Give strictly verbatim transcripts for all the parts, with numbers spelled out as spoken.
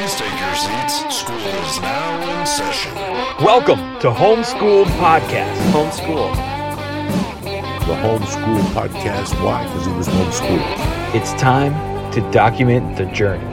Please take your seats. School is now in session. Welcome to Homeschooled Podcast. Homeschool. The Homeschool Podcast. Why? Because he was homeschooled. It's time to document the journey.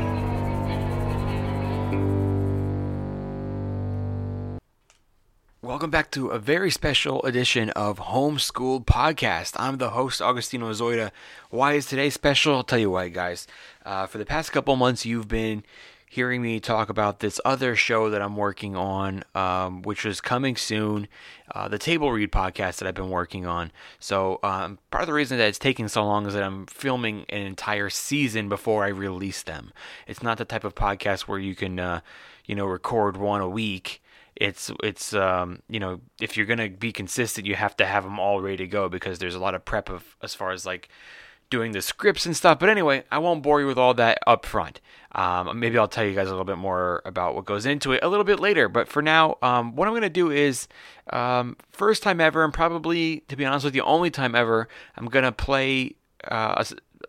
Welcome back to a very special edition of Homeschooled Podcast. I'm the host, Augustino Zoida. Why is today special? I'll tell you why, guys. Uh, for the past couple months, you've been hearing me talk about this other show that I'm working on, um, which is coming soon, uh, the Table Read podcast that I've been working on. So um, part of the reason that it's taking so long is that I'm filming an entire season before I release them. It's not the type of podcast where you can, uh, you know, record one a week. It's, it's um, you know, if you're going to be consistent, you have to have them all ready to go because there's a lot of prep of as far as like doing the scripts and stuff. But anyway, I won't bore you with all that up front. Um, maybe I'll tell you guys a little bit more about what goes into it a little bit later. But for now, um, what I'm going to do is, um, first time ever, and probably, to be honest with you, only time ever, I'm going to play uh,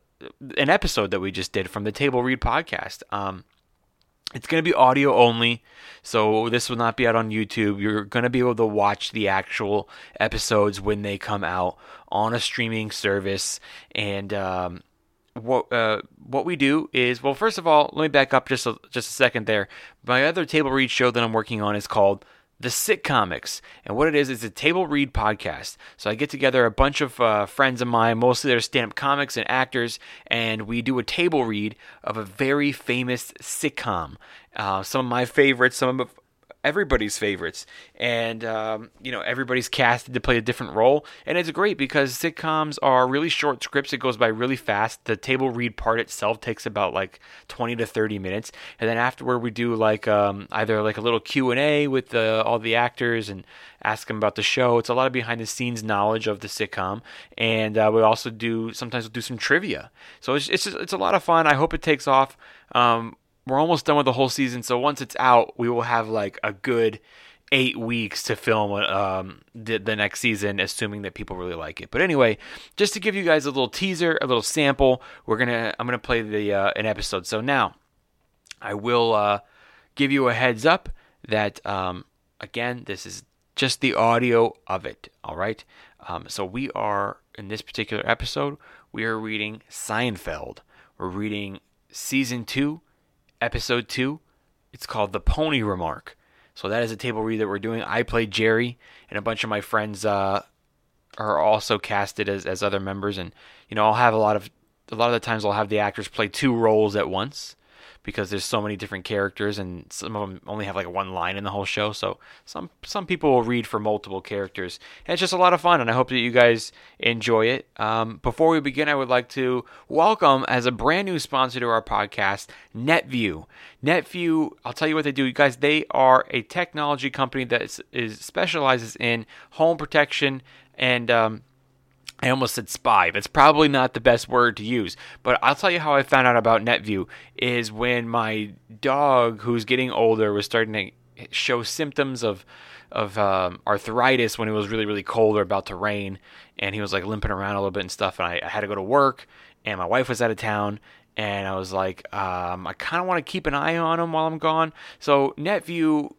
an episode that we just did from the Table Read podcast. Um, It's going to be audio only, so this will not be out on YouTube. You're going to be able to watch the actual episodes when they come out on a streaming service. And um, what uh, what we do is, well, first of all, let me back up just a, just a second there. My other table read show that I'm working on is called The Sitcomics, and what it is is a table read podcast. So I get together a bunch of uh, friends of mine, mostly they're stand-up comics and actors, and we do a table read of a very famous sitcom. Uh, some of my favorites, some of everybody's favorites, and um, you know, everybody's casted to play a different role, and it's great because sitcoms are really short scripts. It goes by really fast. The table read part itself takes about like twenty to thirty minutes, and then afterward we do like um, either like a little Q and A with the, all the actors and ask them about the show. It's a lot of behind the scenes knowledge of the sitcom, and uh, we also do sometimes we'll do some trivia. So it's it's, just, it's a lot of fun. I hope it takes off. Um, We're almost done with the whole season, so once it's out, we will have like a good eight weeks to film um, the, the next season, assuming that people really like it. But anyway, just to give you guys a little teaser, a little sample, we're gonna I'm gonna play the uh, an episode. So now, I will uh, give you a heads up that um, again, this is just the audio of it. All right. Um, so we are in this particular episode, we are reading Seinfeld. We're reading season two. Episode two, it's called The Pony Remark. So that is a table read that we're doing. I play Jerry, and a bunch of my friends uh, are also casted as, as other members. And you know, I'll have a lot of a lot of the times I'll have the actors play two roles at once because there's so many different characters, and some of them only have like one line in the whole show. So some some people will read for multiple characters, and it's just a lot of fun. And I hope that you guys enjoy it. Um, before we begin, I would like to welcome as a brand new sponsor to our podcast, NetView. NetView, I'll tell you what they do, you guys. They are a technology company that is, is specializes in home protection and um, I almost said spy. That's probably not the best word to use. But I'll tell you how I found out about NetView is when my dog, who's getting older, was starting to show symptoms of of um, arthritis when it was really, really cold or about to rain. And he was like limping around a little bit and stuff. And I, I had to go to work. And my wife was out of town. And I was like, um, I kind of want to keep an eye on him while I'm gone. So NetView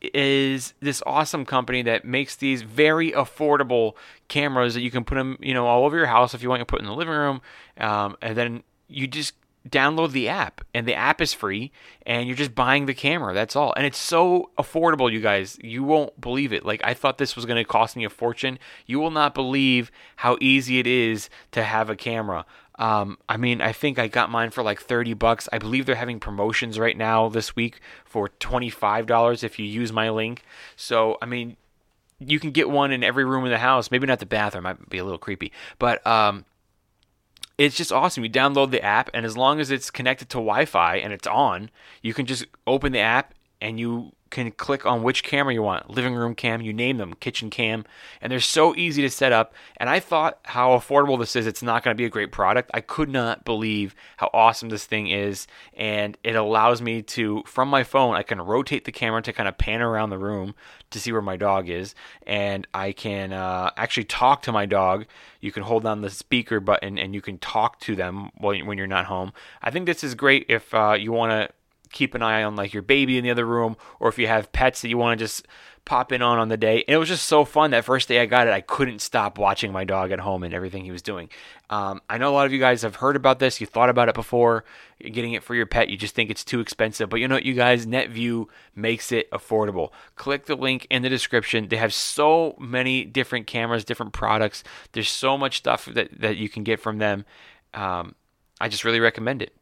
is this awesome company that makes these very affordable cameras that you can put them, you know, all over your house if you want to put in the living room, um, and then you just download the app, and the app is free, and you're just buying the camera. That's all, and it's so affordable, you guys. You won't believe it. Like, I thought this was going to cost me a fortune. You will not believe how easy it is to have a camera. Um, I mean, I think I got mine for like thirty bucks. I believe they're having promotions right now this week for twenty-five dollars if you use my link. So, I mean, you can get one in every room in the house. Maybe not the bathroom. Might be a little creepy. But um, it's just awesome. You download the app, and as long as it's connected to Wi-Fi and it's on, you can just open the app and you can click on which camera you want, living room cam, you name them, kitchen cam, and they're so easy to set up. And I thought how affordable this is. It's not going to be a great product. I could not believe how awesome this thing is, and it allows me to, from my phone, I can rotate the camera to kind of pan around the room to see where my dog is, and I can uh, actually talk to my dog. You can hold down the speaker button and you can talk to them when you're not home. I think this is great if uh, you want to keep an eye on like your baby in the other room, or if you have pets that you want to just pop in on on the day. And it was just so fun. That first day I got it, I couldn't stop watching my dog at home and everything he was doing. Um, I know a lot of you guys have heard about this. You thought about it before, you're getting it for your pet. You just think it's too expensive. But you know what, you guys, NetView makes it affordable. Click the link in the description. They have so many different cameras, different products. There's so much stuff that, that you can get from them. Um, I just really recommend it.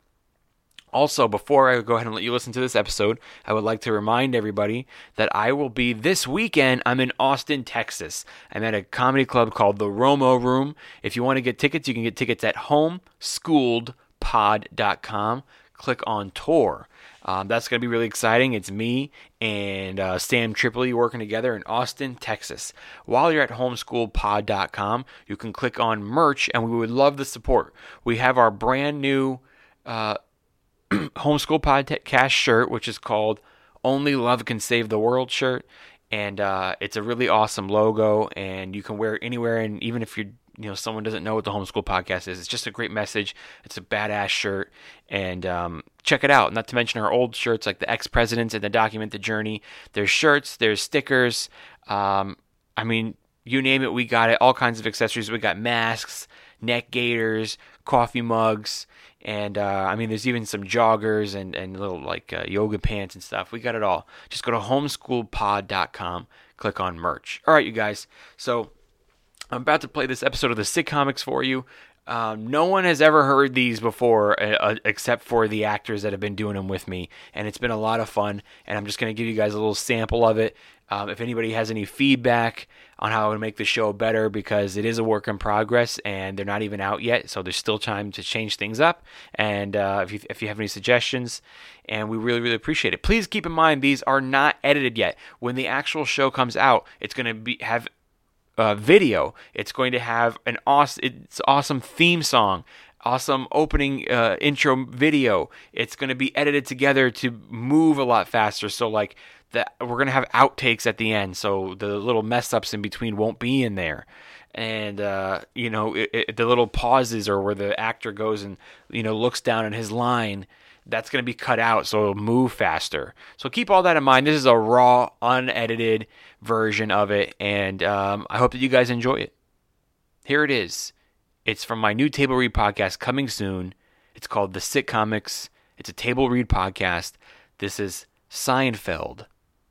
Also, before I go ahead and let you listen to this episode, I would like to remind everybody that I will be this weekend. I'm in Austin, Texas. I'm at a comedy club called the Romo Room. If you want to get tickets, you can get tickets at homeschooled pod dot com. Click on tour. Um, that's going to be really exciting. It's me and uh, Sam Tripoli working together in Austin, Texas. While you're at homeschooled pod dot com, you can click on merch, and we would love the support. We have our brand new uh, Homeschool Podcast shirt, which is called Only Love Can Save the World shirt. And uh, it's a really awesome logo, and you can wear it anywhere. And even if you're, you know, someone doesn't know what the Homeschool Podcast is, it's just a great message. It's a badass shirt, and um, check it out. Not to mention our old shirts like the Ex-Presidents and the Document the Journey. There's shirts, there's stickers. Um, I mean, you name it, we got it. All kinds of accessories. We got masks, neck gaiters, coffee mugs. And, uh, I mean, there's even some joggers and, and little, like, uh, yoga pants and stuff. We got it all. Just go to homeschooled pod dot com, click on merch. All right, you guys. So, I'm about to play this episode of the Sick Comics for you. Um, no one has ever heard these before uh, except for the actors that have been doing them with me. And it's been a lot of fun. And I'm just going to give you guys a little sample of it. Um, if anybody has any feedback on how to make the show better, because it is a work in progress and they're not even out yet, so there's still time to change things up. And uh, if you if you have any suggestions, and we really really appreciate it. Please keep in mind these are not edited yet. When the actual show comes out, it's going to be have uh, video. It's going to have an awesome it's awesome theme song. Awesome opening uh, intro video. It's going to be edited together to move a lot faster. So like that, we're going to have outtakes at the end. So the little mess ups in between won't be in there. And, uh, you know, it, it, the little pauses or where the actor goes and, you know, looks down at his line, that's going to be cut out so it'll move faster. So keep all that in mind. This is a raw, unedited version of it. And um, I hope that you guys enjoy it. Here it is. It's from my new Table Read podcast coming soon. It's called The Sick Comics. It's a Table Read podcast. This is Seinfeld,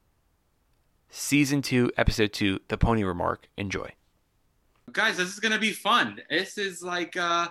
Season two, Episode two, The Pony Remark. Enjoy. Guys, this is going to be fun. This is like uh,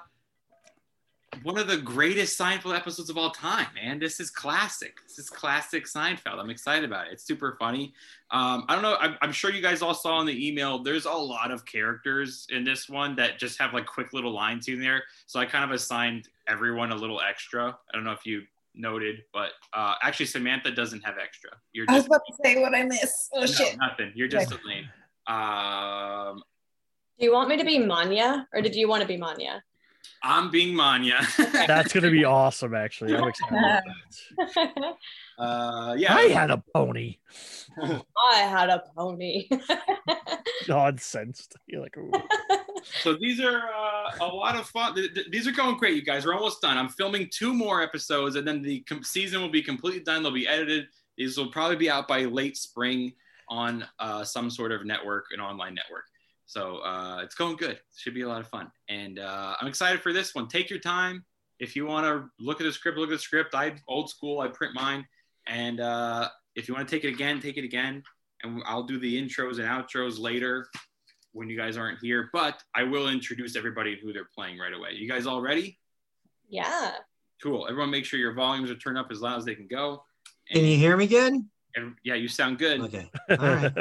one of the greatest Seinfeld episodes of all time, man. This is classic. This is classic Seinfeld. I'm excited about it. It's super funny. Um, I don't know. I'm, I'm sure you guys all saw in the email, there's a lot of characters in this one that just have like quick little lines in there. So I kind of assigned everyone a little extra. I don't know if you noted, but uh, actually Samantha doesn't have extra. You're just, I was about to say what I missed. Oh, no, shit. Nothing. You're just okay. Elaine. Um, Do you want me to be Manya, or did you want to be Manya? I'm being Manya. That's going to be awesome, actually. I'm excited about that. Uh, yeah. I had a pony. I had a pony. Nonsense. You're like, ooh. So these are uh, a lot of fun. Th- th- these are going great, you guys. We're almost done. I'm filming two more episodes, and then the com- season will be completely done. They'll be edited. These will probably be out by late spring on uh, some sort of network, an online network. So uh, it's going good. It should be a lot of fun. And uh, I'm excited for this one. Take your time. If you want to look at the script, look at the script. I old school. I print mine. And uh, if you want to take it again, take it again. And I'll do the intros and outros later when you guys aren't here. But I will introduce everybody and who they're playing right away. You guys all ready? Yeah. Cool. Everyone make sure your volumes are turned up as loud as they can go. And, can you hear me good? And, yeah, you sound good. Okay. All right.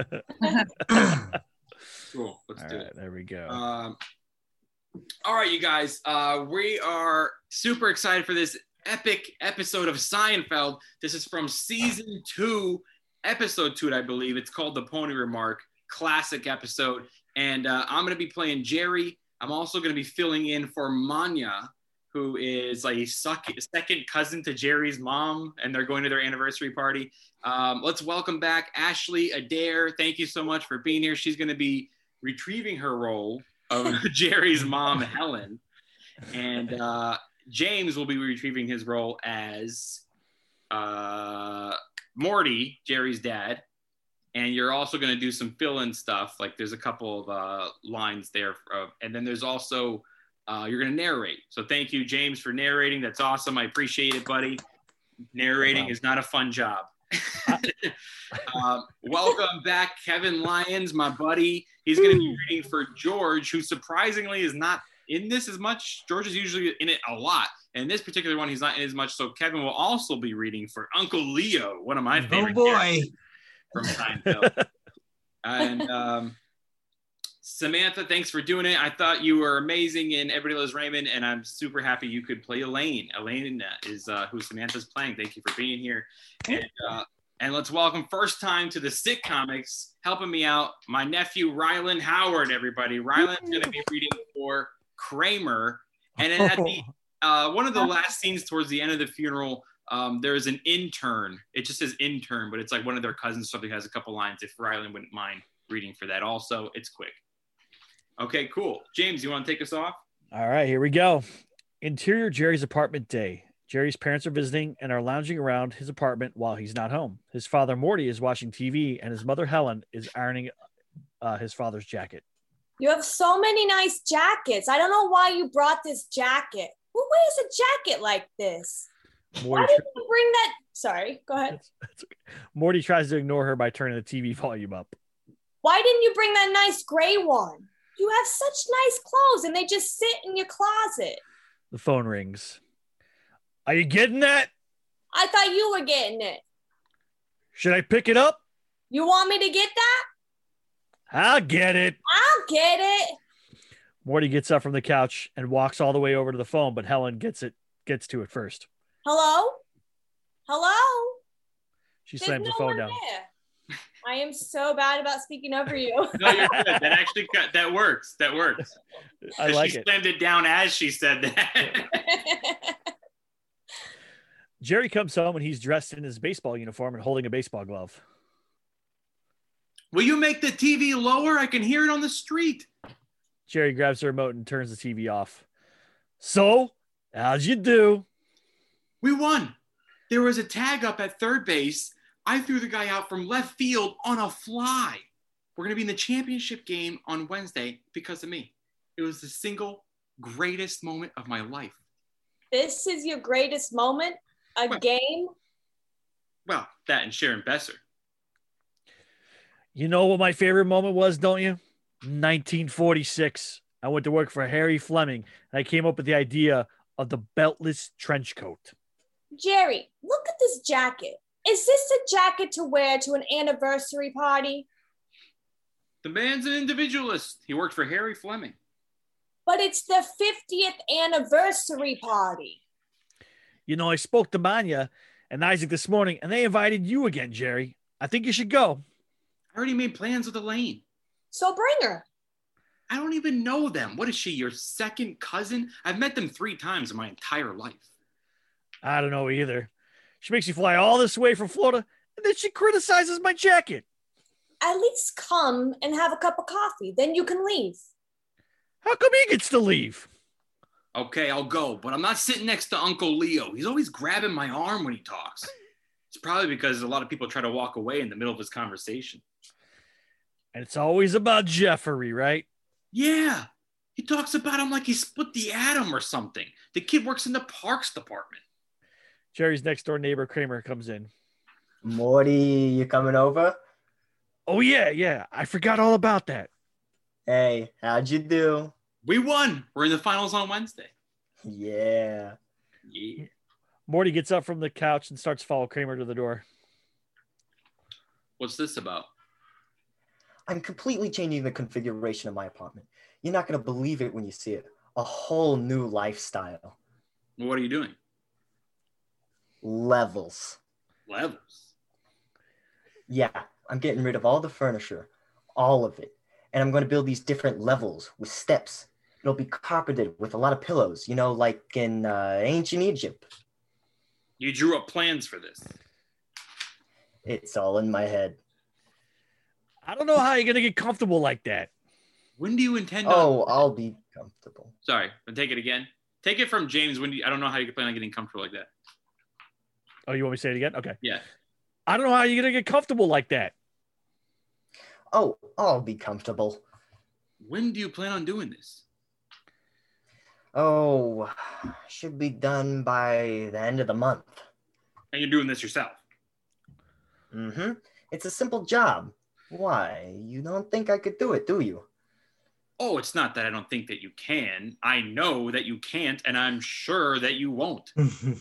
Cool. Let's all do right, it. There we go. Um, all right, you guys. Uh, we are super excited for this epic episode of Seinfeld. This is from season two, episode two, I believe. It's called The Pony Remark. Classic episode. And uh, I'm going to be playing Jerry. I'm also going to be filling in for Manya, who is like a second cousin to Jerry's mom, and they're going to their anniversary party. Um, let's welcome back Ashley Adair. Thank you so much for being here. She's going to be retrieving her role of Jerry's mom, Helen. And uh, James will be retrieving his role as uh, Morty, Jerry's dad, and you're also going to do some fill-in stuff. Like there's a couple of uh, lines there, of, and then there's also uh, you're going to narrate. So thank you, James, for narrating. That's awesome. I appreciate it, buddy. Narrating wow. is not a fun job. um, welcome back, Kevin Lyons, my buddy. He's going to be reading for George, who surprisingly is not in this as much. George is usually in it a lot. And this particular one, he's not in as much. So Kevin will also be reading for Uncle Leo, one of my favorite oh boy from Seinfeld. And um, Samantha, thanks for doing it. I thought you were amazing in Everybody Loves Raymond, and I'm super happy you could play Elaine. Elaine is uh, who Samantha's playing. Thank you for being here. And, uh, and let's welcome first time to the Sick Comics, helping me out, my nephew Rylan Howard, everybody. Rylan's going to be reading for Kramer. And then at the uh, one of the last scenes towards the end of the funeral, um, there is an intern. It just says intern, but it's like one of their cousins. Something has a couple lines. If Rylan wouldn't mind reading for that, also, it's quick. Okay, cool. James, you want to take us off? All right, here we go. Interior Jerry's apartment day. Jerry's parents are visiting and are lounging around his apartment while he's not home. His father, Morty, is watching T V, and his mother, Helen, is ironing uh, his father's jacket. You have so many nice jackets. I don't know why you brought this jacket. Who wears a jacket like this? Morty why did you bring that? Sorry, go ahead. That's, that's okay. Morty tries to ignore her by turning the T V volume up. Why didn't you bring that nice gray one? You have such nice clothes and they just sit in your closet. The phone rings. Are you getting that? I thought you were getting it. Should I pick it up? You want me to get that? I'll get it. I'll get it. Morty gets up from the couch and walks all the way over to the phone, but Helen gets it, gets to it first. Hello? Hello? She There's slams no the phone one down. There. I am so bad about speaking over you. No, you're good. That actually that works. That works. I like she it. She slammed it down as she said that. Jerry comes home and he's dressed in his baseball uniform and holding a baseball glove. Will you make the T V lower? I can hear it on the street. Jerry grabs the remote and turns the T V off. So, how'd you do? We won. There was a tag up at third base. I threw the guy out from left field on a fly. We're going to be in the championship game on Wednesday because of me. It was the single greatest moment of my life. This is your greatest moment? A well, game? Well, that and Sharon Besser. You know what my favorite moment was, don't you? nineteen forty-six. I went to work for Harry Fleming, and I came up with the idea of the beltless trench coat. Jerry, look at this jacket. Is this a jacket to wear to an anniversary party? The man's an individualist. He worked for Harry Fleming. But it's the fiftieth anniversary party. You know, I spoke to Manya and Isaac this morning, and they invited you again, Jerry. I think you should go. I already made plans with Elaine. So bring her. I don't even know them. What is she, your second cousin? I've met them three times in my entire life. I don't know either. She makes you fly all this way from Florida, and then she criticizes my jacket. At least come and have a cup of coffee. Then you can leave. How come he gets to leave? Okay, I'll go, but I'm not sitting next to Uncle Leo. He's always grabbing my arm when he talks. It's probably because a lot of people try to walk away in the middle of his conversation. And it's always about Jeffrey, right? Yeah. He talks about him like he split the atom or something. The kid works in the parks department. Jerry's next door neighbor, Kramer, comes in. Morty, you coming over? Oh, yeah, yeah. I forgot all about that. Hey, how'd you do? We won. We're in the finals on Wednesday. Yeah. Yeah. Morty gets up from the couch and starts to follow Kramer to the door. What's this about? I'm completely changing the configuration of my apartment. You're not going to believe it when you see it. A whole new lifestyle. Well, what are you doing? Levels. Levels? Yeah, I'm getting rid of all the furniture, all of it. And I'm going to build these different levels with steps. It'll be carpeted with a lot of pillows, you know, like in uh, ancient Egypt. You drew up plans for this. It's all in my head. I don't know how you're going to get comfortable like that. When do you intend Oh, on... I'll be comfortable. Sorry, but take it again. Take it from James. When do you... I don't know how you can plan on getting comfortable like that. Oh, you want me to say it again? Okay. Yeah. I don't know how you're gonna get comfortable like that. Oh, I'll be comfortable. When do you plan on doing this? Oh, should be done by the end of the month. And you're doing this yourself? Mm-hmm. It's a simple job. Why? You don't think I could do it, do you? Oh, it's not that I don't think that you can. I know that you can't, and I'm sure that you won't.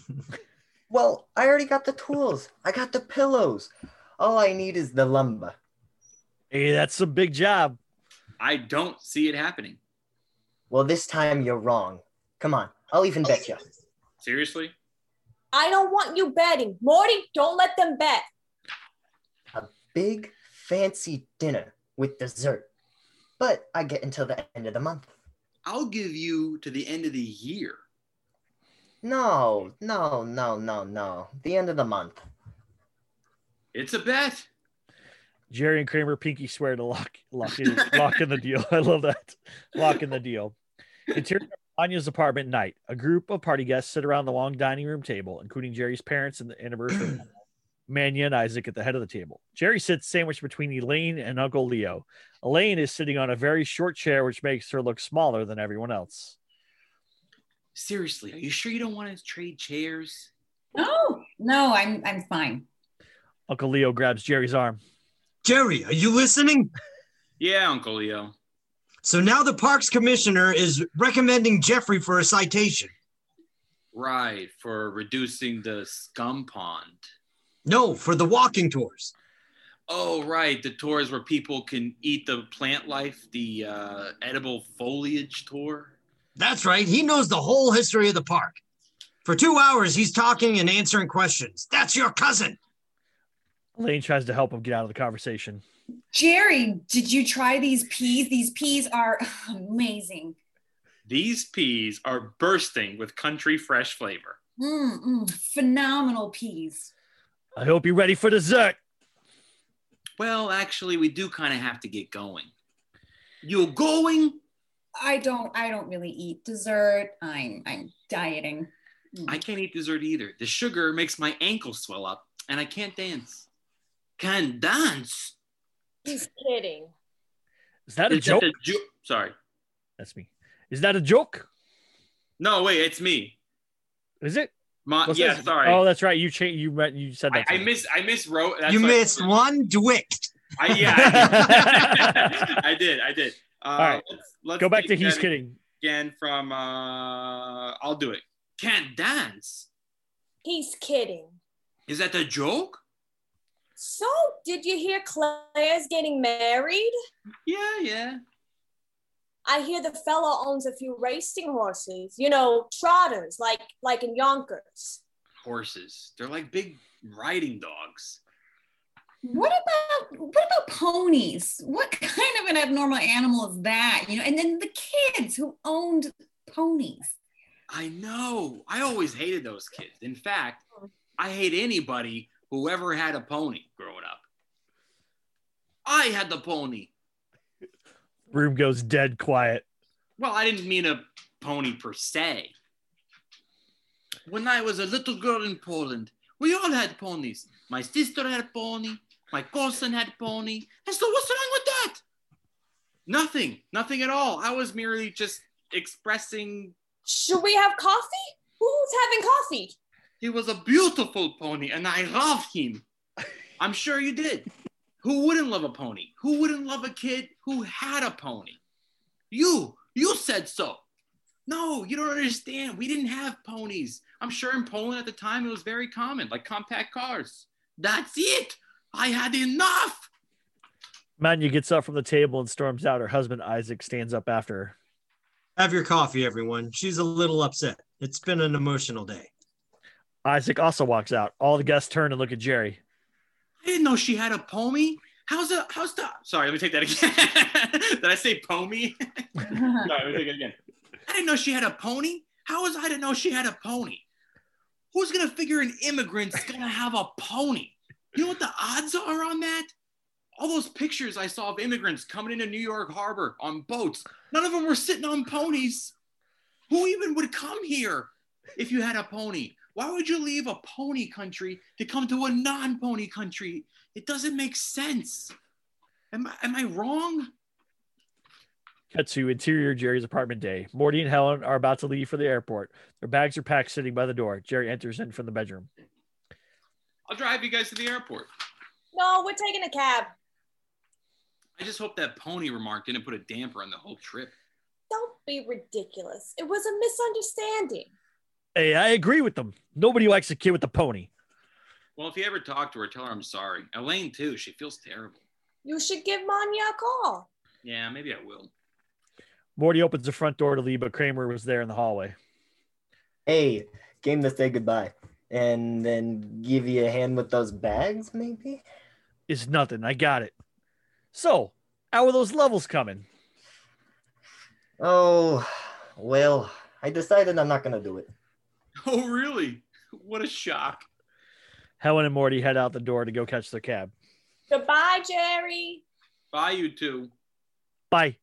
Well, I already got the tools. I got the pillows. All I need is the lumber. Hey, that's a big job. I don't see it happening. Well, this time you're wrong. Come on, I'll even bet you. Seriously? I don't want you betting. Morty, don't let them bet. A big, fancy dinner with dessert. But I get until the end of the month. I'll give you to the end of the year. No, no, no, no, no. The end of the month. It's a bet. Jerry and Kramer pinky swear to lock lock in, lock in the deal. I love that. Lock in the deal. Interior of Anya's apartment night. A group of party guests sit around the long dining room table, including Jerry's parents and the anniversary. Manya and Isaac at the head of the table. Jerry sits sandwiched between Elaine and Uncle Leo. Elaine is sitting on a very short chair, which makes her look smaller than everyone else. Seriously, are you sure you don't want to trade chairs? No, no, I'm I'm fine. Uncle Leo grabs Jerry's arm. Jerry, are you listening? Yeah, Uncle Leo. So now the parks commissioner is recommending Jeffrey for a citation. Right, for reducing the scum pond. No, for the walking tours. Oh, right, the tours where people can eat the plant life, the uh, edible foliage tour. That's right. He knows the whole history of the park. For two hours, he's talking and answering questions. That's your cousin. Elaine tries to help him get out of the conversation. Jerry, did you try these peas? These peas are amazing. These peas are bursting with country fresh flavor. Mm, mm, phenomenal peas. I hope you're ready for dessert. Well, actually, we do kind of have to get going. You going? I don't I don't really eat dessert. I'm I'm dieting. Mm. I can't eat dessert either. The sugar makes my ankles swell up and I can't dance. Can't dance? He's kidding. Is that a Is joke? that a jo- Sorry. That's me. Is that a joke? No, wait, it's me. Is it? Ma- What's yeah, this? sorry. Oh, that's right. You changed. You read. You said that. I, to I me. miss. I miswrote. That's you what- missed one dwick. I, yeah, I did. I did. I did. Uh, All right. Let's, let's Go back to take he's that kidding. again from. Uh, I'll do it. Can't dance. He's kidding. Is that the joke? So, did you hear Claire's getting married? Yeah, yeah. I hear the fella owns a few racing horses. You know, trotters, like like in Yonkers. Horses. They're like big riding dogs. What about what about ponies? What kind of an abnormal animal is that? You know, and then the kids who owned ponies. I know. I always hated those kids. In fact, I hate anybody who ever had a pony growing up. I had the pony. Room goes dead quiet. Well, I didn't mean a pony per se. When I was a little girl in Poland, we all had ponies. My sister had a pony. My cousin had a pony. And so what's wrong with that? Nothing. Nothing at all. I was merely just expressing. Should we have coffee? Who's having coffee? He was a beautiful pony, and I loved him. I'm sure you did. Who wouldn't love a pony? Who wouldn't love a kid who had a pony? You, you said so. No, you don't understand. We didn't have ponies. I'm sure in Poland at the time it was very common, like compact cars. That's it. I had enough. Manya gets up from the table and storms out. Her husband, Isaac, stands up after her. Have your coffee, everyone. She's a little upset. It's been an emotional day. Isaac also walks out. All the guests turn and look at Jerry. I didn't know she had a pony. How's that? How's that? Sorry, let me take that again. Did I say pony? Sorry, let me take it again. I didn't know she had a pony. How was I to know she had a pony? Who's going to figure an immigrant's going to have a pony? You know what the odds are on that? All those pictures I saw of immigrants coming into New York Harbor on boats, none of them were sitting on ponies. Who even would come here if you had a pony? Why would you leave a pony country to come to a non-pony country? It doesn't make sense. Am I, am I wrong? Cut to interior Jerry's apartment day. Morty and Helen are about to leave for the airport. Their bags are packed sitting by the door. Jerry enters in from the bedroom. I'll drive you guys to the airport. No, we're taking a cab. I just hope that pony remark didn't put a damper on the whole trip. Don't be ridiculous. It was a misunderstanding. Hey, I agree with them. Nobody likes a kid with a pony. Well, if you ever talk to her, tell her I'm sorry. Elaine, too. She feels terrible. You should give Manya a call. Yeah, maybe I will. Morty opens the front door to leave, but Kramer was there in the hallway. Hey, came to say goodbye. And then give you a hand with those bags, maybe? It's nothing. I got it. So, how are those levels coming? Oh, well, I decided I'm not going to do it. Oh, really? What a shock. Helen and Morty head out the door to go catch their cab. Goodbye, Jerry. Bye, you two. Bye.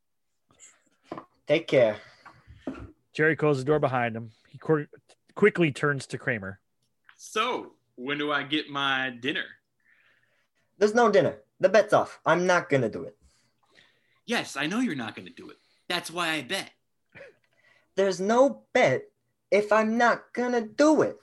Take care. Jerry closes the door behind him. He qu- quickly turns to Kramer. So, when do I get my dinner? There's no dinner. The bet's off. I'm not going to do it. Yes, I know you're not going to do it. That's why I bet. There's no bet if I'm not going to do it.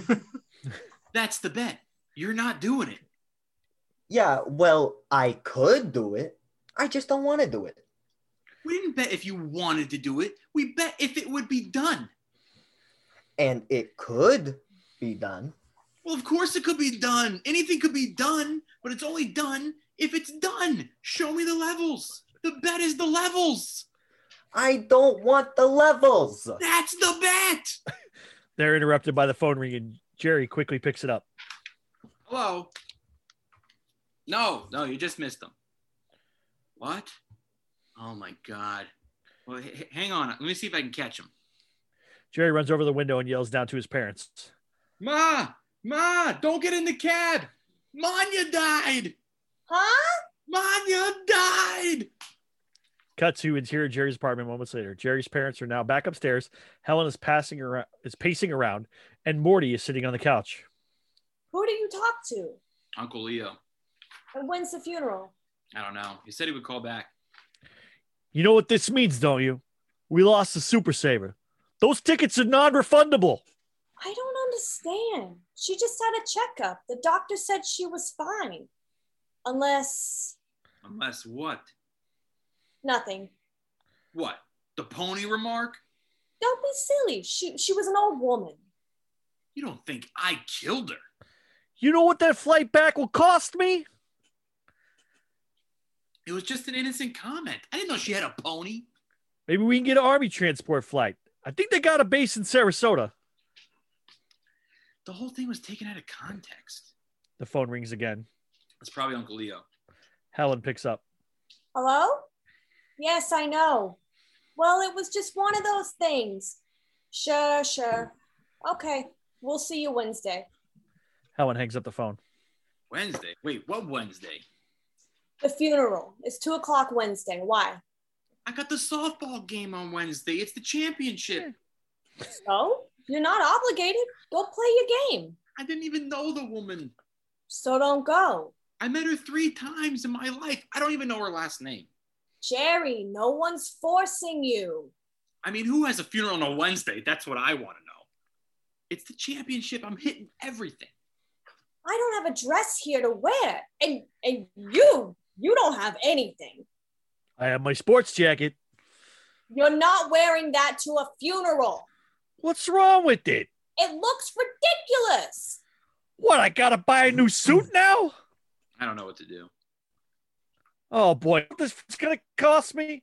That's the bet. You're not doing it. Yeah, well, I could do it. I just don't want to do it. We didn't bet if you wanted to do it. We bet if it would be done. And it could be done. Well, of course it could be done. Anything could be done, but it's only done if it's done. Show me the levels. The bet is the levels. I don't want the levels. That's the bet. They're interrupted by the phone ringing. Jerry quickly picks it up. Hello? No, no, you just missed them. What? Oh, my God. Well, h- hang on. Let me see if I can catch him. Jerry runs over the window and yells down to his parents. Ma! Ma! Don't get in the cab! Manya died! Huh? Manya died! Cut to interior Jerry's apartment moments later. Jerry's parents are now back upstairs. Helen is passing around, is pacing around, and Morty is sitting on the couch. Who do you talk to? Uncle Leo. And when's the funeral? I don't know. He said he would call back. You know what this means, don't you? We lost the Super Saver. Those tickets are non-refundable. I don't understand. She just had a checkup. The doctor said she was fine. Unless... Unless what? Nothing. What? The pony remark? Don't be silly. She she was an old woman. You don't think I killed her? You know what that flight back will cost me? It was just an innocent comment. I didn't know she had a pony. Maybe we can get an Army transport flight. I think they got a base in Sarasota. The whole thing was taken out of context. The phone rings again. It's probably Uncle Leo. Helen picks up. Hello? Yes, I know. Well, it was just one of those things. Sure, sure. Okay, we'll see you Wednesday. Helen hangs up the phone. Wednesday? Wait, what Wednesday? The funeral. It's two o'clock Wednesday. Why? I got the softball game on Wednesday. It's the championship. So? You're not obligated. Go play your game. I didn't even know the woman. So don't go. I met her three times in my life. I don't even know her last name. Jerry, no one's forcing you. I mean, who has a funeral on a Wednesday? That's what I want to know. It's the championship. I'm hitting everything. I don't have a dress here to wear. And and you, you don't have anything. I have my sports jacket. You're not wearing that to a funeral. What's wrong with it? It looks ridiculous. What, I gotta buy a new suit now? I don't know what to do. Oh boy, what this is gonna cost me?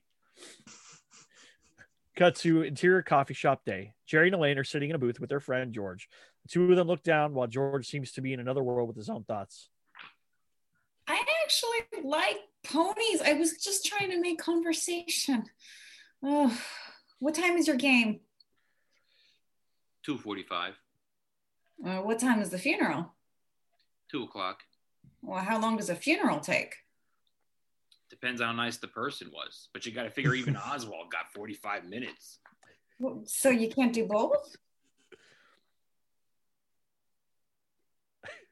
Cut to interior coffee shop day. Jerry and Elaine are sitting in a booth with their friend George. The two of them look down while George seems to be in another world with his own thoughts. I actually like ponies. I was just trying to make conversation. Oh, what time is your game? two forty-five. Uh, what time is the funeral? two o'clock. Well, how long does a funeral take? Depends how nice the person was. But you got to figure even Oswald got forty-five minutes. So you can't do both?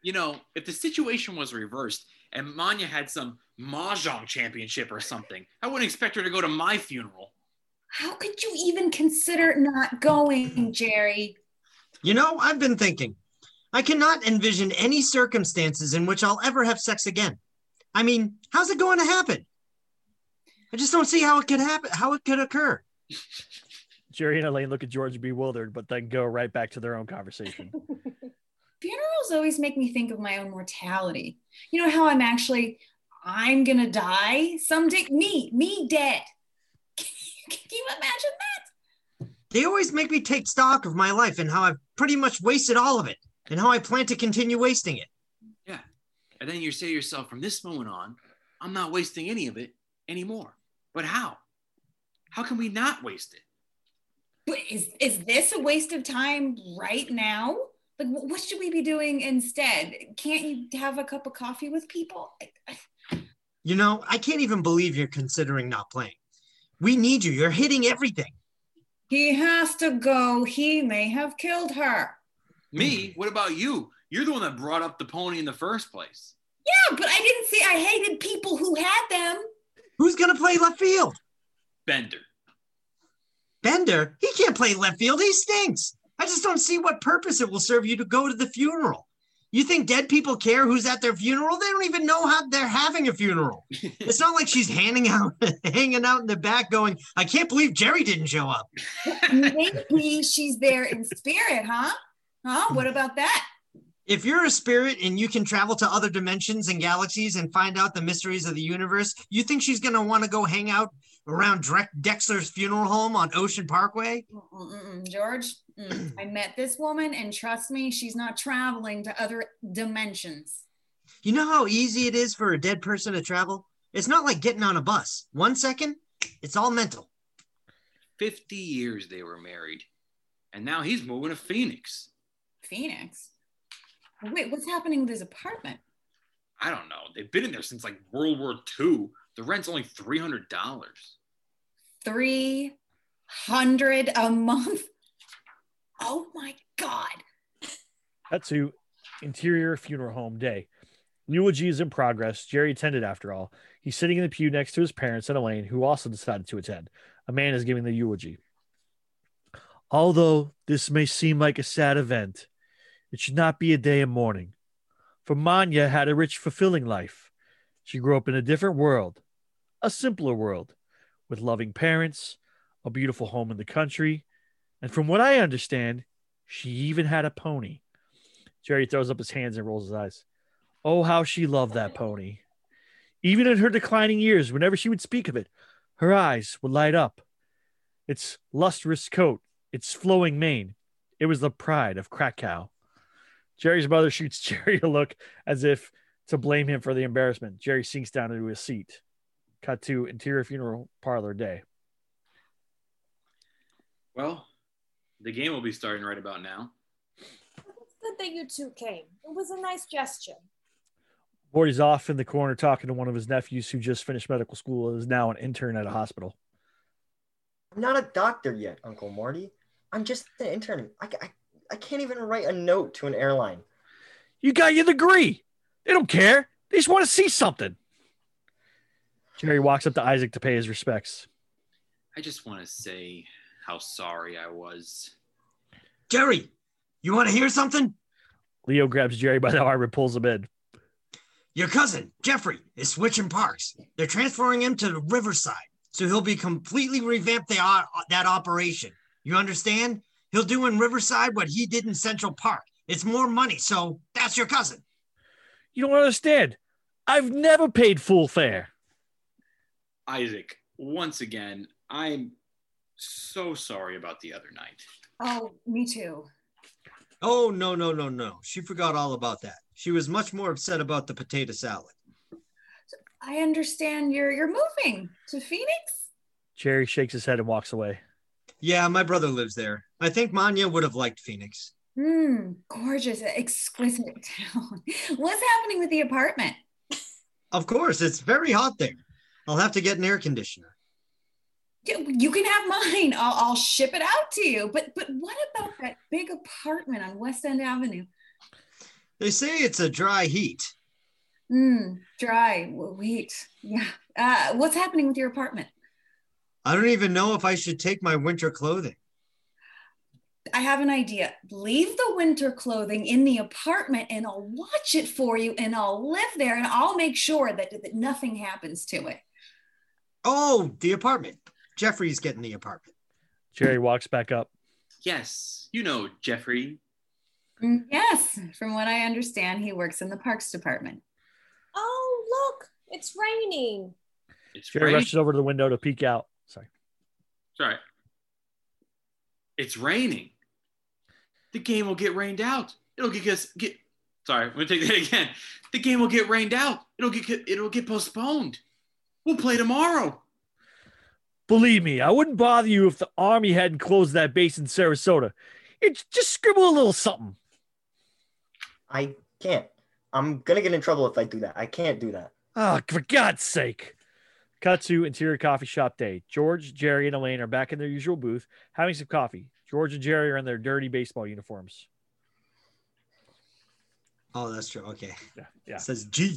You know, if the situation was reversed and Manya had some mahjong championship or something, I wouldn't expect her to go to my funeral. How could you even consider not going, Jerry? You know, I've been thinking. I cannot envision any circumstances in which I'll ever have sex again. I mean, how's it going to happen? I just don't see how it could happen, how it could occur. Jerry and Elaine look at George bewildered, but then go right back to their own conversation. Funerals always make me think of my own mortality. You know how I'm actually, I'm gonna die someday? Me, me dead. Can you imagine that? They always make me take stock of my life and how I've pretty much wasted all of it and how I plan to continue wasting it. Yeah. And then you say to yourself, from this moment on, I'm not wasting any of it anymore. But how? How can we not waste it? But is, is this a waste of time right now? Like, what should we be doing instead? Can't you have a cup of coffee with people? You know, I can't even believe you're considering not playing. We need you. You're hitting everything. He has to go. He may have killed her. Me? What about you? You're the one that brought up the pony in the first place. Yeah, but I didn't say I hated people who had them. Who's going to play left field? Bender. Bender? He can't play left field. He stinks. I just don't see what purpose it will serve you to go to the funeral. You think dead people care who's at their funeral? They don't even know how they're having a funeral. It's not like she's handing out, hanging out in the back going, I can't believe Jerry didn't show up. Maybe she's there in spirit, huh? Huh? What about that? If you're a spirit and you can travel to other dimensions and galaxies and find out the mysteries of the universe, you think she's going to want to go hang out around Dre- Dexter's funeral home on Ocean Parkway? Mm-mm, George, mm. I met this woman, and trust me, she's not traveling to other dimensions. You know how easy it is for a dead person to travel? It's not like getting on a bus. One second, it's all mental. fifty years they were married, and now he's moving to Phoenix. Phoenix? Wait, what's happening with his apartment? I don't know. They've been in there since like World War Two. The rent's only three hundred dollars. three hundred dollars a month? Oh my God. Cut to interior funeral home day. Eulogy is in progress. Jerry attended after all. He's sitting in the pew next to his parents and Elaine, who also decided to attend. A man is giving the eulogy. Although this may seem like a sad event, it should not be a day of mourning. For Manya had a rich, fulfilling life. She grew up in a different world, a simpler world, with loving parents, a beautiful home in the country, and from what I understand, she even had a pony. Jerry throws up his hands and rolls his eyes. Oh, how she loved that pony. Even in her declining years, whenever she would speak of it, her eyes would light up. Its lustrous coat, its flowing mane, it was the pride of Krakow. Jerry's mother shoots Jerry a look as if to blame him for the embarrassment. Jerry sinks down into his seat. Cut to interior funeral parlor day. Well, the game will be starting right about now. It's good that you two came. It was a nice gesture. Morty's off in the corner talking to one of his nephews who just finished medical school and is now an intern at a hospital. I'm not a doctor yet, Uncle Morty. I'm just an intern. I, I, I can't even write a note to an airline. You got your degree. They don't care. They just want to see something. Jerry walks up to Isaac to pay his respects. I just want to say how sorry I was. Jerry, you want to hear something? Leo grabs Jerry by the arm and pulls him in. Your cousin, Jeffrey, is switching parks. They're transferring him to Riverside, so he'll be completely revamp the, uh, that operation. You understand? He'll do in Riverside what he did in Central Park. It's more money, so that's your cousin. You don't understand. I've never paid full fare. Isaac, once again, I'm so sorry about the other night. Oh, me too. Oh, no, no, no, no. She forgot all about that. She was much more upset about the potato salad. I understand you're you're moving to Phoenix? Jerry shakes his head and walks away. Yeah, my brother lives there. I think Manya would have liked Phoenix. Hmm, gorgeous, exquisite town. What's happening with the apartment? Of course, it's very hot there. I'll have to get an air conditioner. You can have mine. I'll, I'll ship it out to you. But but what about that big apartment on West End Avenue? They say it's a dry heat. Mm, dry. W- Wait. Yeah. Uh, what's happening with your apartment? I don't even know if I should take my winter clothing. I have an idea. Leave the winter clothing in the apartment and I'll watch it for you and I'll live there and I'll make sure that, that nothing happens to it. Oh, the apartment. Jeffrey's getting the apartment. Jerry walks back up. Yes, you know Jeffrey. Mm, yes, from what I understand, he works in the parks department. Oh, look, it's raining. It's Jerry raining. rushes over to the window to peek out. Sorry. Sorry. It's raining. The game will get rained out. It'll get get. get sorry, I'm gonna take that again. The game will get rained out. It'll get it'll get postponed. We'll play tomorrow. Believe me, I wouldn't bother you if the Army hadn't closed that base in Sarasota. It's just scribble a little something. I can't. I'm gonna get in trouble if I do that. I can't do that. Oh, for God's sake. Cut to interior coffee shop day. George, Jerry, and Elaine are back in their usual booth having some coffee. George and Jerry are in their dirty baseball uniforms. Oh, that's true. Okay. Yeah. Yeah. It says G.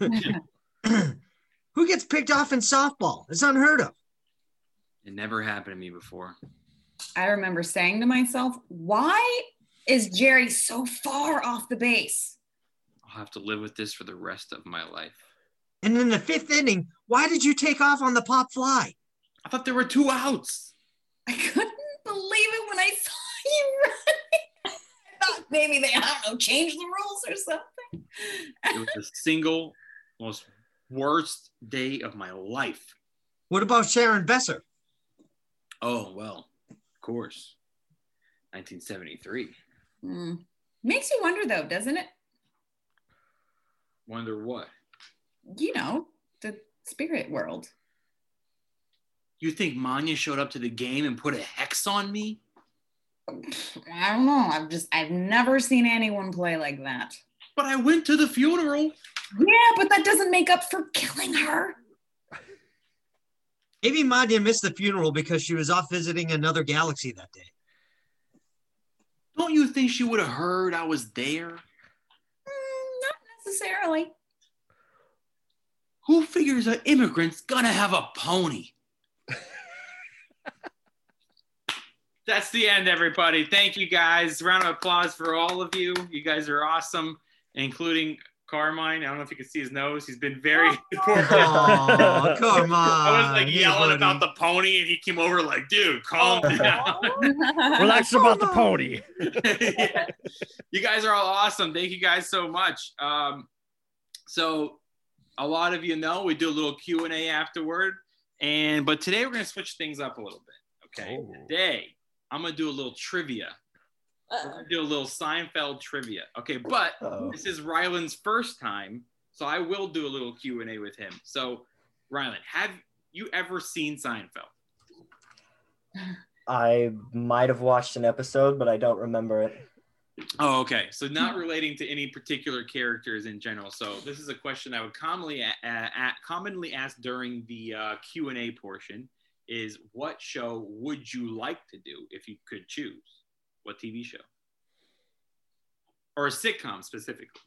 Who gets picked off in softball? It's unheard of. It never happened to me before. I remember saying to myself, why is Jerry so far off the base? I'll have to live with this for the rest of my life. And in the fifth inning, why did you take off on the pop fly? I thought there were two outs. I couldn't believe it when I saw you running. I thought maybe they, I don't know, changed the rules or something. It was the single most worst day of my life. What about Sharon Besser? Oh, well, of course. nineteen seventy-three. Mm. Makes you wonder, though, doesn't it? Wonder what? You know, the spirit world. You think Manya showed up to the game and put a hex on me? I don't know. I've just, I've never seen anyone play like that. But I went to the funeral. Yeah, but that doesn't make up for killing her. Maybe Manya missed the funeral because she was off visiting another galaxy that day. Don't you think she would have heard I was there? Mm, not necessarily. Who figures an immigrant's gonna have a pony? That's the end, everybody. Thank you, guys. Round of applause for all of you. You guys are awesome, including Carmine. I don't know if you can see his nose. He's been very important. Oh, come on. I was like Hey, yelling buddy. about the pony, and he came over like, dude, calm down. Relax about the pony. Yeah. You guys are all awesome. Thank you guys so much. Um, so a lot of you know we do a little Q and A afterward, and but today we're going to switch things up a little bit. Okay, Oh. Today I'm going to do a little trivia. We're Uh-oh. going to do a little Seinfeld trivia. Okay, but Uh-oh. this is Ryland's first time, so I will do a little Q and A with him. So, Ryland, have you ever seen Seinfeld? I might have watched an episode, but I don't remember it. Oh, okay. So not relating to any particular characters in general. So this is a question I would commonly a- a- commonly ask during the uh, Q and A portion: is what show would you like to do if you could choose? What T V show or a sitcom specifically?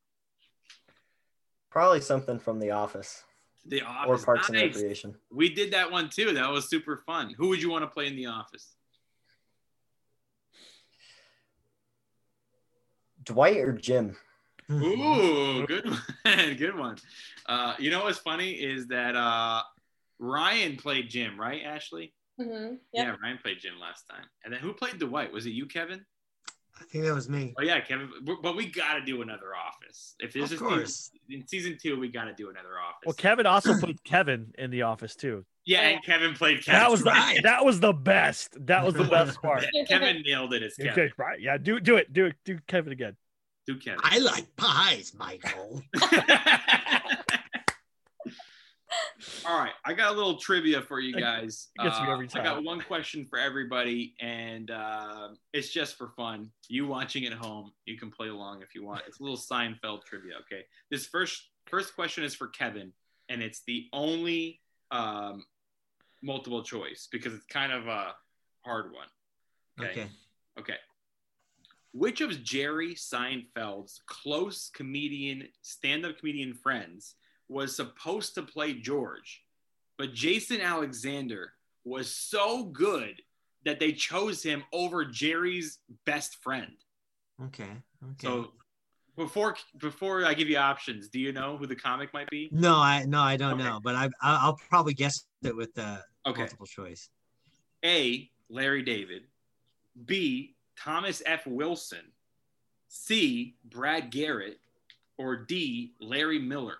Probably something from The Office The or Office. Parks and Nice. Recreation. We did that one too. That was super fun. Who would you want to play in The Office? Dwight or Jim? Ooh, good one. Good one. Uh, you know what's funny is that uh, Ryan played Jim, right, Ashley? Mm-hmm. Yep. Yeah, Ryan played Jim last time. And then who played Dwight? Was it you, Kevin? I think that was me. Oh yeah, Kevin. But we got to do another Office. If there's Of a course. season, in season two, we got to do another Office. Well, Kevin also played Kevin in The Office too. yeah, and Kevin played Kevin. That was the, right. that was the best. That was the best part. Kevin nailed it as Kevin. Okay, right? Yeah, do do it. Do it. Do Kevin again. Do Kevin. I like pies, Michael. All right, I got a little trivia for you guys. It gets me Uh, every I got time. one question for everybody, and uh, it's just for fun. You watching at home, you can play along if you want. It's a little Seinfeld trivia. Okay, this first first question is for Kevin, and it's the only um, multiple choice because it's kind of a hard one. Okay. Okay. Okay. Which of Jerry Seinfeld's close comedian, stand-up comedian friends was supposed to play George, but Jason Alexander was so good that they chose him over Jerry's best friend? Okay. Okay. So before before I give you options, do you know who the comic might be? No, I no, I don't Okay. know, but I I- I'll probably guess it with the Okay. multiple choice. A, Larry David. B, Thomas F. Wilson. C, Brad Garrett. Or D, Larry Miller.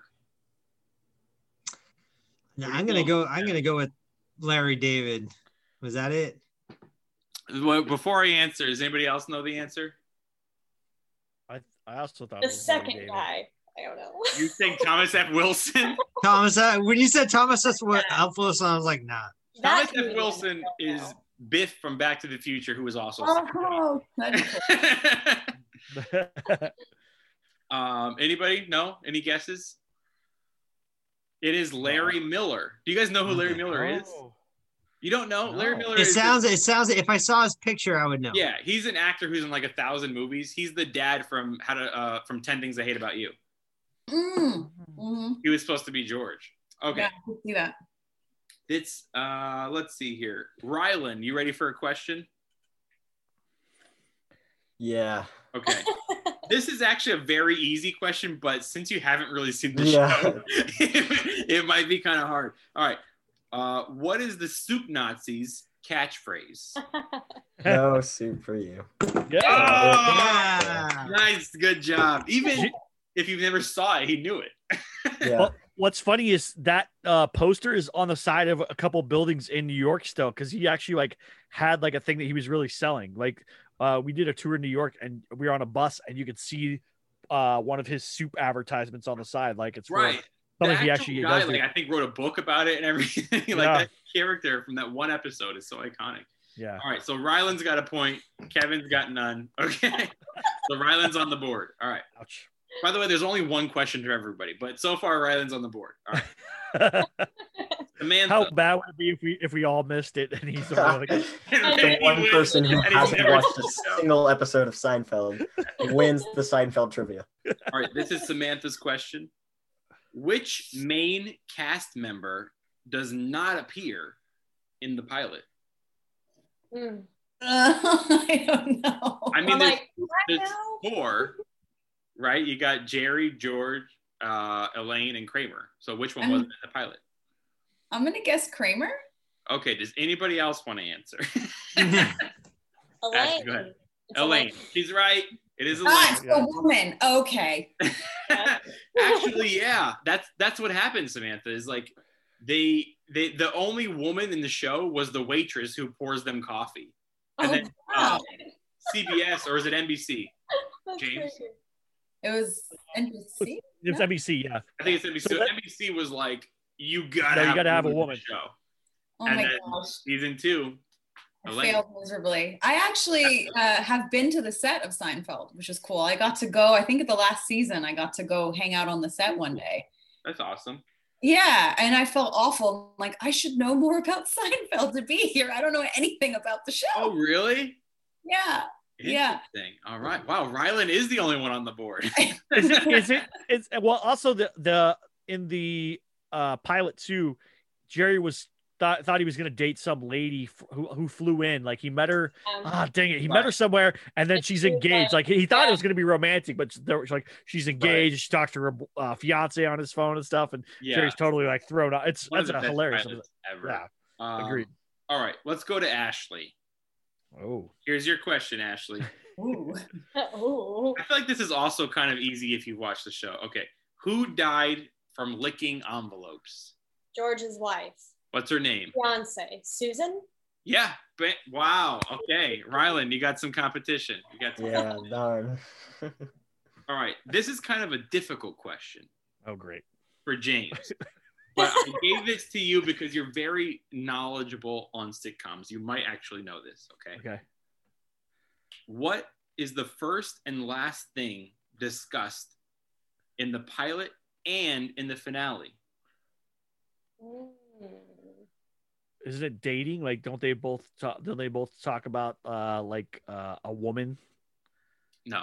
No, What do you I'm gonna feel? go. I'm gonna go with Larry David. Was that it? Well, before I answer, does anybody else know the answer? I I also thought The it was Larry second David. guy. I don't know. You think Thomas F. Wilson? Thomas. Uh, when you said Thomas S. Wi- F. Wilson, I was like, nah. That Thomas F. comedian, Wilson I don't is know. Biff from Back to the Future, who was also. Oh, that'd be cool. um, anybody? No? Any guesses? It is Larry Miller. Do you guys know who Larry Miller is? Oh. You don't know? Larry No. Miller It is. sounds. It sounds. If I saw his picture, I would know. Yeah, he's an actor who's in like a thousand movies. He's the dad from How to uh, from Ten Things I Hate About You. Mm. hmm He was supposed to be George. Okay, Yeah, I can see that. it's uh, let's see here. Rylan, you ready for a question? Yeah. Okay. This is actually a very easy question, but since you haven't really seen the Yeah. show, it might be kind of hard. All right. Uh, what is the Soup Nazis catchphrase? No soup for you. Yeah. Oh, Yeah. nice. Good job. Even if you've never saw it, he knew it. Yeah. Well, what's funny is that uh, poster is on the side of a couple buildings in New York still, because he actually like had like a thing that he was really selling. Like uh, we did a tour in New York, and we were on a bus, and you could see uh, one of his soup advertisements on the side. Like it's for Right. something The he actual actually guy, does. do. like, I think wrote a book about it and everything. like Yeah. that character from that one episode is so iconic. Yeah. All right, so Rylan's got a point. Kevin's got none. Okay. So Rylan's on the board. All right. Ouch. By the way, there's only one question for everybody, but so far Rylan's on the board. All right. Samantha. How bad would it be if we if we all missed it and he's the one like, The one person who And he's hasn't never watched seen a the show. single episode of Seinfeld wins the Seinfeld trivia. All right, this is Samantha's question. Which main cast member does not appear in the pilot? Mm. Uh, I don't know. I mean, I'm there's, like, what there's now? four, right? You got Jerry, George, uh, Elaine, and Kramer. So which one wasn't in the pilot? I'm gonna guess Kramer. Okay, does anybody else want to answer? Elaine. Ashley, go ahead. It's Elaine. She's right. It is Elaine. Ah, it's a woman. Okay. Actually, yeah, that's that's what happened, Samantha. Is like they they the only woman in the show was the waitress who pours them coffee, and Oh, then wow. uh, C B S or is it N B C? That's James? crazy. It was N B C. it's No. N B C, yeah. I think it's N B C. So So that- N B C was like, you gotta No, you have, gotta have a in the woman. show. Oh and my then gosh. season two, I Elaine. failed miserably. I actually uh, have been to the set of Seinfeld, which is cool. I got to go, I think at the last season, I got to go hang out on the set one day. That's awesome. Yeah, and I felt awful. Like, I should know more about Seinfeld to be here. I don't know anything about the show. Oh, really? Yeah. Yeah. Interesting. All right. Wow, Rylan is the only one on the board. Is it is it it's well also the the in the uh pilot too, Jerry was thought thought he was gonna date some lady f- who who flew in. Like he met her. Um, Ah, dang it! He met her somewhere, and then she's engaged. Like he thought it was gonna be romantic, but there was like she's engaged. She talked to her uh, fiance on his phone and stuff, and Yeah. Jerry's totally like thrown out. It's One of that's the a best hilarious. pilots ever. Yeah, Um, agreed. All right, let's go to Ashley. Oh, Here's your question, Ashley. Ooh. Ooh. I feel like this is also kind of easy if you watch the show. Okay. Who died from licking envelopes? George's wife. What's her name? Fiance. Susan? Yeah. Ba- wow. Okay. Rylan, you got some competition. You got some Yeah, darn. All right. This is kind of a difficult question oh, great. for James. But I gave this to you because you're very knowledgeable on sitcoms. You might actually know this. Okay. Okay. What is the first and last thing discussed in the pilot and in the finale? Mm. Isn't it dating? Like, don't they both talk? Don't they both talk about uh like uh, a woman? No.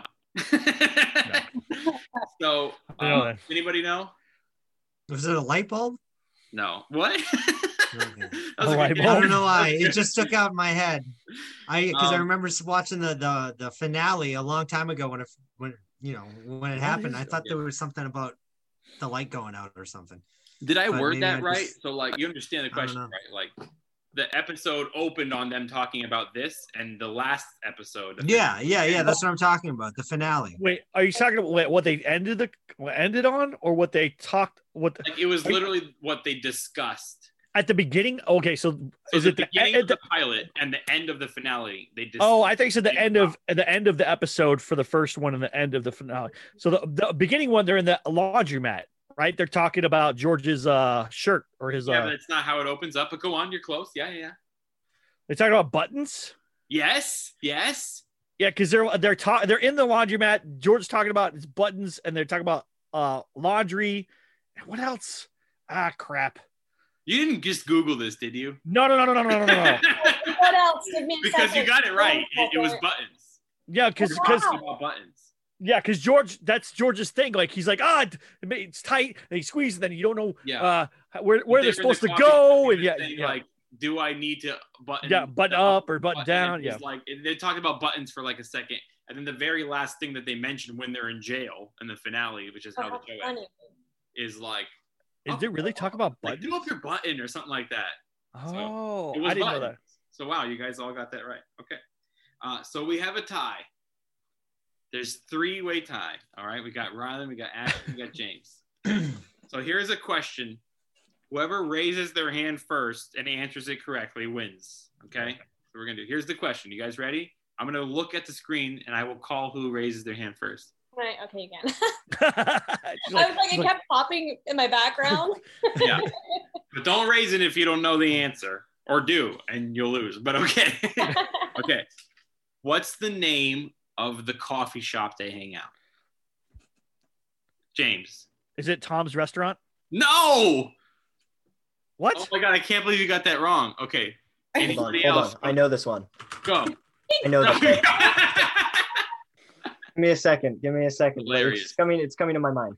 No. So, I know uh, that. anybody know? Was it a light bulb? No. What? That was A a light good bulb? I guess. don't know why. That was It just stuck out in my head. I because I Um, remember watching the, the the finale a long time ago when it when you know when it What happened. is I it? thought there was something about the light going out or something. Did I But word maybe that I right? just- So, like, you understand the I don't question, know. right? Like, the episode opened on them talking about this, and the last episode. the Yeah, yeah, yeah. That's what I'm talking about. The finale. Wait, are you talking about what- what they ended the what ended on, or what they talked? What Like, it was Are you- literally what they discussed. at the beginning? Okay, so, So is the it the, beginning at of the the- pilot and the end of the finale? They discussed. Oh, I think so. The end of the end of the episode for the first one and the end of the finale. So the, the beginning one, they're in the laundromat, right? They're talking about George's uh shirt or his Yeah, uh. but it's not how it opens up. But go on, you're close. Yeah, yeah, yeah. They're talking about buttons. Yes, yes. Yeah, because they're they're talking they're in the laundromat. George's talking about his buttons, and they're talking about uh laundry. What else? Ah, crap. You didn't just Google this, did you? No, no, no, no, no, no, no, no. What else? Give me a Because you second. got it right. One It, it was second. buttons. Yeah, because We're because talking about buttons. yeah, because George, that's George's thing. Like he's like, ah, it- it's tight, and he squeezes, and then you don't know Yeah. uh where where they're They were in supposed the to coffee go, shop, and they yeah, were saying, yeah. like, do I need to button? Yeah, button up or button button? down, It was yeah. like they talked about buttons for like a second, and then the very last thing that they mentioned when they're in jail in the finale, which is how the Oh, show funny. ends, is like, Is it really talk about like buttons? do up your button or something like that. Oh, It was I didn't buttons. know that. So wow, you guys all got that right. Okay, uh, so we have a tie. There's three-way tie. All right, we got Rylan, we got Ashley, we got James. So here's a question. Whoever raises their hand first and answers it correctly wins. Okay, so we're gonna do. Here's the question. You guys ready? I'm gonna look at the screen and I will call who raises their hand first. Right. Okay. Again. She's I was like, she's it kept popping in my background. Yeah, but don't raise it if you don't know the answer, or do, and you'll lose. But okay, okay. What's the name of the coffee shop they hang out? James. Is it Tom's Restaurant? No. What? Oh my god, I can't believe you got that wrong. Okay. Hold on, Anybody hold else? on. I know this one. Go. I know this one. Give me a second. Give me a second. Hilarious. It's coming. It's coming to my mind.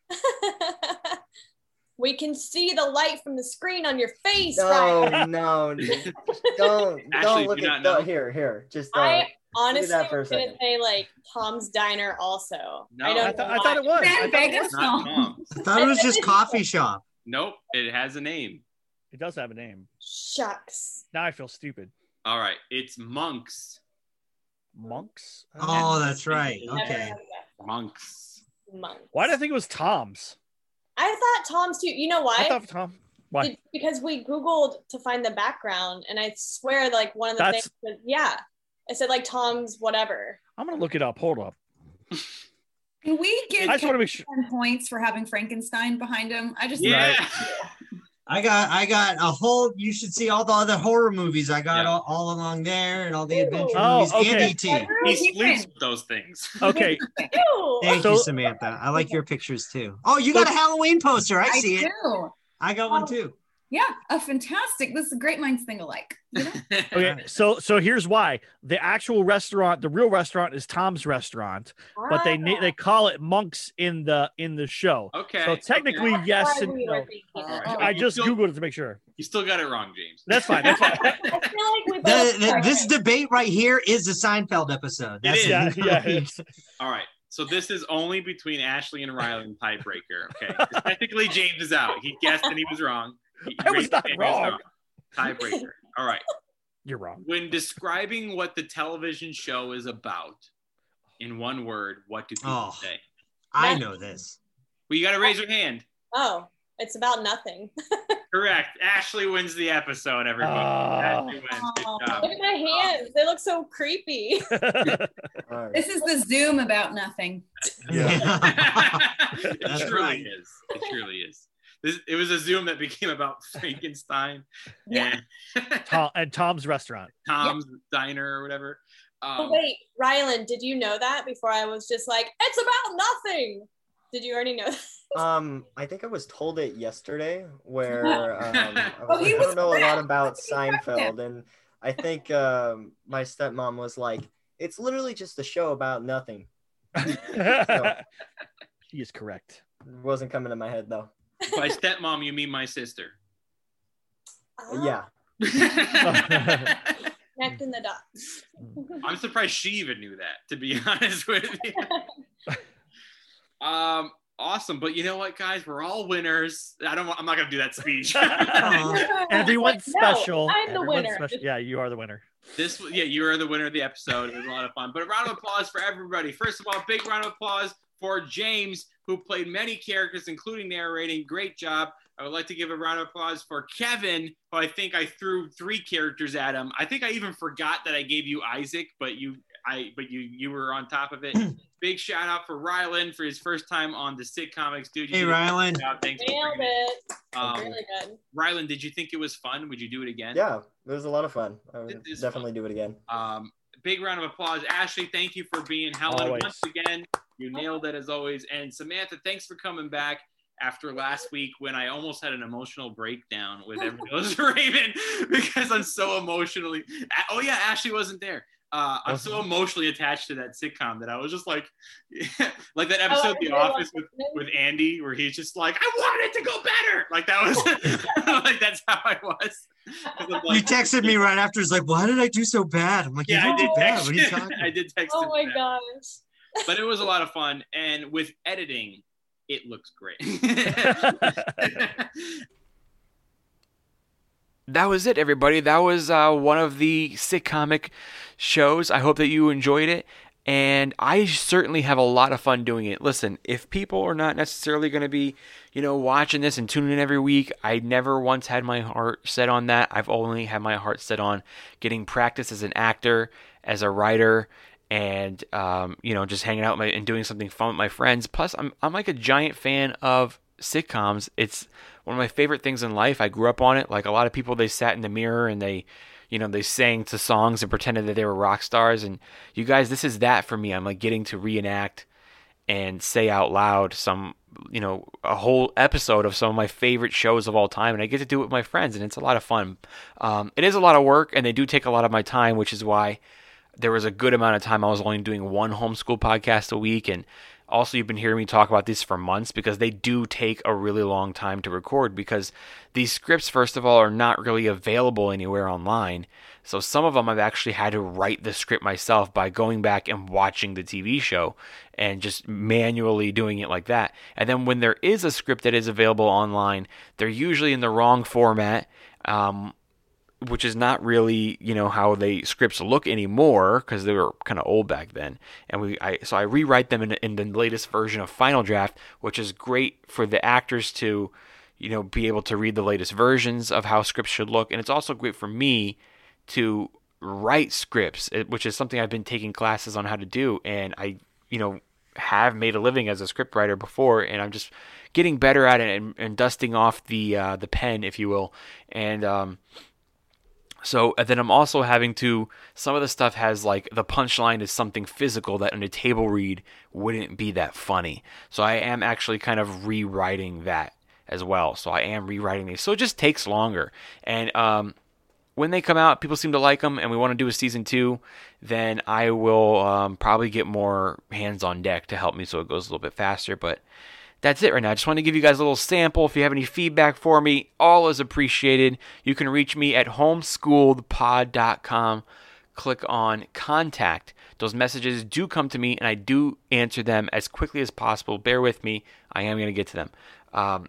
We can see the light from the screen on your face, No, Ryan. no, don't, Ashley, don't look do not at know. the, here, here. Just uh, I look honestly at that for a was gonna second. say like Tom's Diner also. No. I, don't I, thought I know thought it why. was. I San thought it Vegas? was. Not Tom. I thought it was just coffee shop. Nope. It has a name. It does have a name. Shucks. Now I feel stupid. All right. It's Monks. Monks? Oh, that's right. Never Okay. heard of that. Monks. Monks. Why did I think it was Tom's? I thought Tom's too. You know why? I thought Tom. Why? Did- because we Googled to find the background, and I swear, like one of the That's- things was, yeah, I said like Tom's whatever. I'm gonna look it up. Hold up. Can we give I just want to make sure. ten points for having Frankenstein behind him? I just Yeah. I got I got a whole you should see all the other horror movies I got Yeah. all, all along there and all the adventure Oh, movies okay. and E T. He sleeps with those things. Okay. Ew. Thank So- you, Samantha. I like your pictures too. Oh, you got a Halloween poster. I I see it. do. I got one too. Yeah, a fantastic. This is great minds think alike. You know? Okay. So so here's why. The actual restaurant, the real restaurant, is Tom's Restaurant, but they na- they call it Monks in the in the show. Okay. So technically, okay. yes Why and we were no. thinking All that. right. I You just still- googled it to make sure. You still got it wrong, James. That's fine. That's fine. I feel like we The, both the- this debate right here is a Seinfeld episode. That's is. Yeah, yeah. it's- All right. So this is only between Ashley and Rylan tiebreaker. Okay. 'Cause technically, James is out. He guessed and he was wrong. He I was raised not his hand, he wrong. Tiebreaker. All right. You're wrong. When describing what the television show is about in one word, what do people Oh. say? I know this. Well, you got to raise your hand. Oh, it's about nothing. Correct. Ashley wins the episode, everybody. Oh. Ashley wins. Good job. Look at my hands. They look so creepy. All right. This is the Zoom about nothing. it That's truly right. is. It truly is. This, it was a Zoom that became about Frankenstein Yeah. and Tom and Tom's Restaurant. Tom's Diner or whatever. Um, Oh, wait, Rylan, did you know that before I was just like, it's about nothing? Did you already know that? Um, I think I was told it yesterday where um, I, Oh, was he like, I was don't know a lot correct. about He correct Seinfeld, and I think um, my stepmom was like, It's literally just a show about nothing. So, he is correct. It wasn't coming to my head though. By stepmom, you mean my sister. Ah, Yeah. Connecting the dots. I'm surprised she even knew that, to be honest with you. um, awesome. But you know what, guys? We're all winners. I don't. I'm not gonna do that speech. Everyone's No, special. I'm the Everyone's winner. special. Yeah, you are the winner. This, yeah, you are the winner of the episode. It was a lot of fun. But a round of applause for everybody. First of all, big round of applause for James, who played many characters, including narrating. Great job. I would like to give a round of applause for Kevin, who I think I threw three characters at him. I think I even forgot that I gave you Isaac, but you, I, but you, you were on top of it. Big shout out for Rylan for his first time on the Sitcomics, dude. You Hey, did a great Rylan. job. Thanks for Nailed bringing it. it. Um, Really good. Rylan, did you think it was fun? Would you do it again? Yeah, it was a lot of fun. I would It is definitely do it again. Um, big round of applause. Ashley, thank you for being Helen Always. once again. You nailed it as always. And Samantha, thanks for coming back after last week when I almost had an emotional breakdown with Everyone Knows Raven because I'm so emotionally. Oh, yeah, Ashley wasn't there. Uh, I'm so emotionally attached to that sitcom that I was just like, like that episode of The Office with, with Andy, where he's just like, I want it to go better. Like that was, like that's how I was. Like, You texted me right after. It's like, why did I do so bad? I'm like, yeah, you I didn't did do bad. text. What are you talking I did text. Oh him my that. gosh. But it was a lot of fun, and with editing, it looks great. That was it, everybody. That was uh, one of the sitcomic shows. I hope that you enjoyed it, and I certainly have a lot of fun doing it. Listen, if people are not necessarily going to be, you know, watching this and tuning in every week, I never once had my heart set on that. I've only had my heart set on getting practice as an actor, as a writer, and um, you know, just hanging out with my, and doing something fun with my friends. Plus, I'm I'm like a giant fan of sitcoms. It's one of my favorite things in life. I grew up on it. Like a lot of people, they sat in the mirror and they, you know, they sang to songs and pretended that they were rock stars. And you guys, this is that for me. I'm like getting to reenact and say out loud some, you know, a whole episode of some of my favorite shows of all time. And I get to do it with my friends, and it's a lot of fun. Um, it is a lot of work, and they do take a lot of my time, which is why there was a good amount of time I was only doing one homeschool podcast a week. And also, you've been hearing me talk about these for months because they do take a really long time to record, because these scripts, first of all, are not really available anywhere online. So some of them I've actually had to write the script myself by going back and watching the T V show and just manually doing it like that. And then when there is a script that is available online, they're usually in the wrong format, um, which is not really, you know, how they scripts look anymore, because they were kind of old back then. And we, I, so I rewrite them in, in the latest version of Final Draft, which is great for the actors to, you know, be able to read the latest versions of how scripts should look. And it's also great for me to write scripts, which is something I've been taking classes on how to do. And I, you know, have made a living as a script writer before, and I'm just getting better at it and, and dusting off the uh, the pen, if you will. And um, so and then I'm also having to, some of the stuff has like the punchline is something physical that in a table read wouldn't be that funny. So I am actually kind of rewriting that as well. So I am rewriting these. So it just takes longer. And um, when they come out, people seem to like them, and we want to do a season two, then I will um, probably get more hands on deck to help me so it goes a little bit faster. But that's it right now. I just want to give you guys a little sample. If you have any feedback for me, all is appreciated. You can reach me at homeschooled pod dot com. Click on contact. Those messages do come to me, and I do answer them as quickly as possible. Bear with me. I am going to get to them. Um,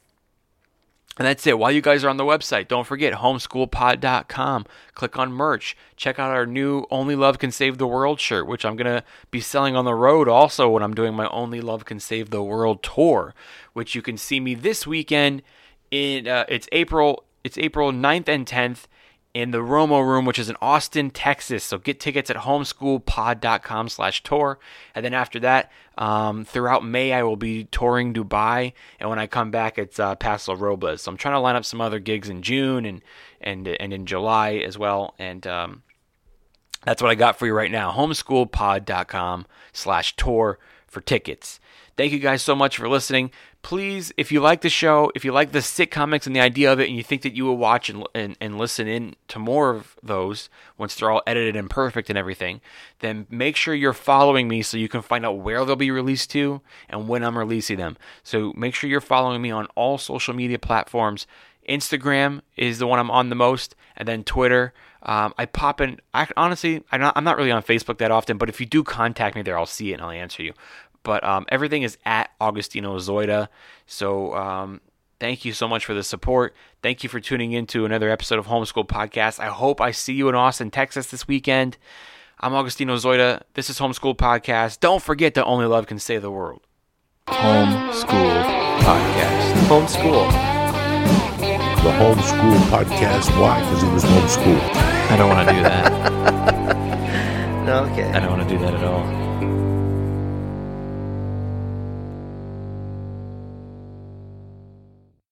And that's it. While you guys are on the website, don't forget homeschool pod dot com. Click on merch. Check out our new Only Love Can Save the World shirt, which I'm going to be selling on the road also when I'm doing my Only Love Can Save the World tour, which you can see me this weekend. In uh, it's April it's April ninth and tenth in the Romo Room, which is in Austin, Texas. So get tickets at homeschool pod dot com slash tour. And then after that, um, throughout May, I will be touring Dubai. And when I come back, it's uh, Paso Robles. So I'm trying to line up some other gigs in June and and and in July as well. And um, that's what I got for you right now. homeschool pod dot com slash tour for tickets. Thank you guys so much for listening. Please, if you like the show, if you like the sitcomics and the idea of it, and you think that you will watch and, and, and listen in to more of those once they're all edited and perfect and everything, then make sure you're following me so you can find out where they'll be released to and when I'm releasing them. So make sure you're following me on all social media platforms. Instagram is the one I'm on the most, and then Twitter. Um, I pop in. I, honestly, I'm not, I'm not really on Facebook that often, but if you do contact me there, I'll see it and I'll answer you. But um, everything is at Augustino Zoida. So um, thank you so much for the support. Thank you for tuning in to another episode of Homeschool Podcast. I hope I see you in Austin, Texas this weekend. I'm Augustino Zoida. This is Homeschool Podcast. Don't forget that only love can save the world. Homeschool Podcast. Homeschool. The Homeschool Podcast. Why? Because he was homeschooled. I don't want to do that. Okay. I don't want to do that at all.